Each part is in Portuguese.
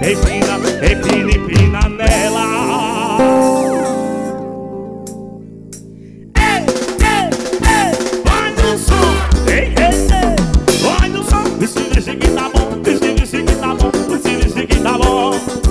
empina, empina, empina nela. Ei, ei, ei, vai no som. Ei, ei, ei, vai no som. Visse que tá bom, visse que tá bom, visse que tá bom.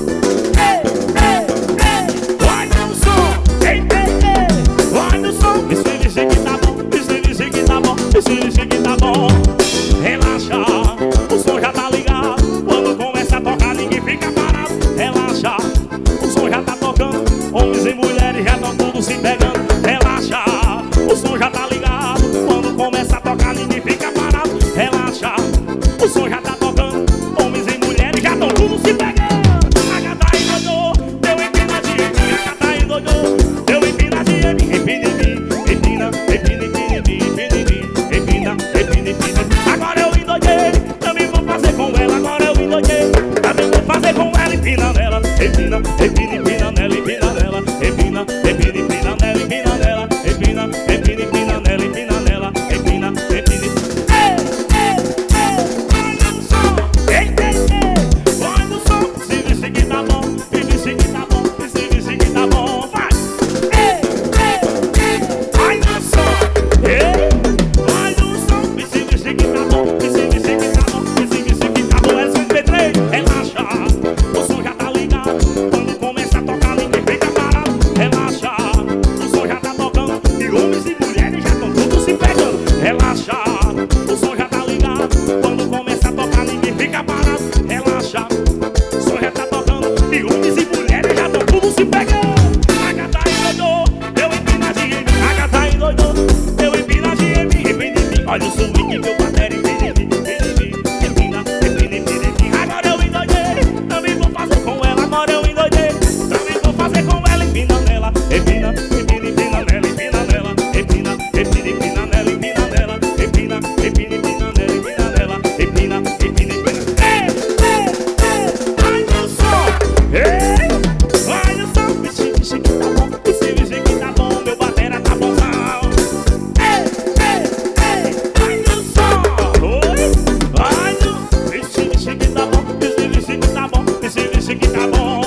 Ei, ei, ei, vai no som. Ei, ei, ei, vai no som. Visse que tá bom, visse que tá bom, visse que tá bom. Relaxa, o som já tá ligado. Quando começa a tocar ninguém fica parado. Relaxa, o som já tá tocando. Homens e mulheres já tão tudo se pegando. Relaxa, o som já tá ligado. Quando começa a tocar ninguém fica parado. Relaxa, o som já tá tocando. Homens e mulheres já tão tudo se pegando. A gata endoidou, deu empinadinha. A gata endoidou, deu empinadinha. Empina em mim, empina, empina, empina em mim, empina em mim, empina, empina, empina. Agora eu endoidei, também vou fazer com ela. Agora eu endoidei, também vou fazer com ela. Empina nela, empina, empina, empina nela, empina nela, empina, empina, empina nela, empina nela, empina, empina, empina nela, empina nela, empina, empina. Ei, ei, ei, vai no som. Ei, ei, ei, vai no som. Se disse que tá bom, e disse que tá bom, e se disse que tá bom, vai. Ei, ei, ei, vai no som. Ei, vai no som. E se disse que tá bom, e se disse que tá bom, e se disse que tá bom. É MP3, relaxa, o som já tá ligado. Quando começa a tocar ninguém fica parado. Relaxa, o som já tá tocando. E homens e mulheres já tão tudo se pegando. Relaxa, o som já tá ligado. Quando começa a tocar ninguém fica parado. Relaxa, o som já tá tocando. E homens e mulheres já tão tudo se pegando. A gata endoidou, deu empinadinha em mim. A gata endoidou, deu empinadinha em mim. Empina em mim, olha o swing que meu bater empina em mim. Empina em mim, empina, empina, empina em mim. Agora eu endoidei, também vou fazer com ela. Agora eu endoidei, também vou fazer com ela. Empina nela, empina, empina, empina nela, empina nela, empina, empina, empina nela, empina nela, empina, empina, empina nela, empina nela, empina, empina, empina. Ei, ei, ei, vai no som. Ei, vai no som. Vixe que tá bom, vixe que tá bom, meu batera tá bonzão. Ei, ei, ei, vai no som. Oi, vai no. Vixe que tá bom, vixe que tá bom, vixe que tá bom.